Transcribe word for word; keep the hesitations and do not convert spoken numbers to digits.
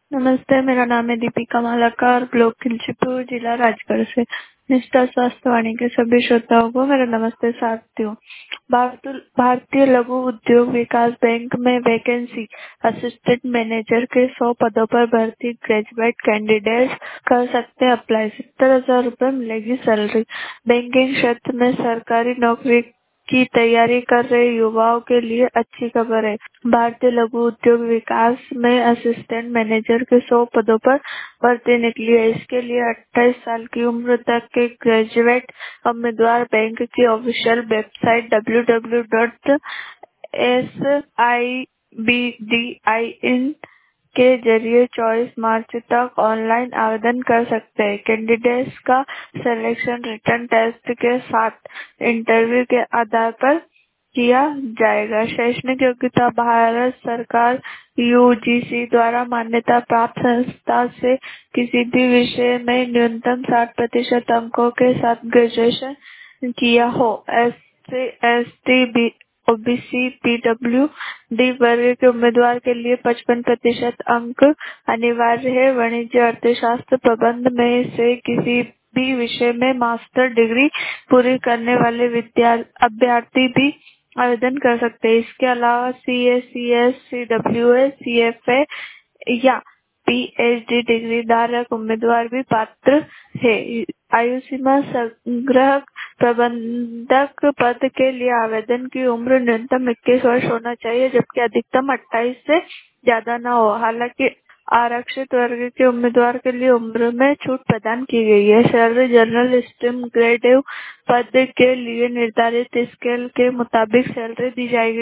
नमस्ते, मेरा नाम है दीपिका मालाकार, ब्लॉक खिलचीपुर, जिला राजगढ़ से। निष्ठा स्वास्थ्य वाणी के सभी श्रोताओं को मेरा नमस्ते साथियों। भारत- भारतीय लघु उद्योग विकास बैंक में वैकेंसी असिस्टेंट मैनेजर के सौ पदों पर भर्ती। ग्रेजुएट कैंडिडेट कर सकते हैं अप्लाई। सत्तर हजार रूपए मिलेगी सैलरी। बैंकिंग क्षेत्र में सरकारी नौकरी की तैयारी कर रहे युवाओं के लिए अच्छी खबर है। भारतीय लघु उद्योग विकास में असिस्टेंट मैनेजर के सौ पदों पर भर्ती निकली है। इसके लिए अट्ठाईस साल की उम्र तक के ग्रेजुएट उम्मीदवार बैंक की official website W W W dot S I B D I in के जरिए चौबीस मार्च तक ऑनलाइन आवेदन कर सकते हैं। कैंडिडेट्स का सिलेक्शन रिटन टेस्ट के साथ इंटरव्यू के आधार पर किया जाएगा। शैक्षणिक योग्यता भारत सरकार यूजीसी द्वारा मान्यता प्राप्त संस्था से किसी भी विषय में न्यूनतम साठ प्रतिशत अंकों के साथ ग्रेजुएशन किया हो। S C S T OBC PW D वर्ग के उम्मीदवार के लिए पचपन प्रतिशत अंक अनिवार्य है। वाणिज्य अर्थशास्त्र प्रबंध में से किसी भी विषय में मास्टर डिग्री पूरी करने वाले विद्या अभ्यर्थी भी आवेदन कर सकते हैं। इसके अलावा C A C S C W A C F A या पीएचडी डिग्री धारक उम्मीदवार भी पात्र है। आयु सीमा संग्रह प्रबंधक पद के लिए आवेदन की उम्र न्यूनतम इक्कीस वर्ष होना चाहिए, जबकि अधिकतम अट्ठाईस से ज्यादा न हो। हालांकि आरक्षित वर्ग के उम्मीदवार के लिए उम्र में छूट प्रदान की गई है। सैलरी जनरल स्ट्रीम ग्रेड पद के लिए निर्धारित स्केल के मुताबिक सैलरी दी जाएगी।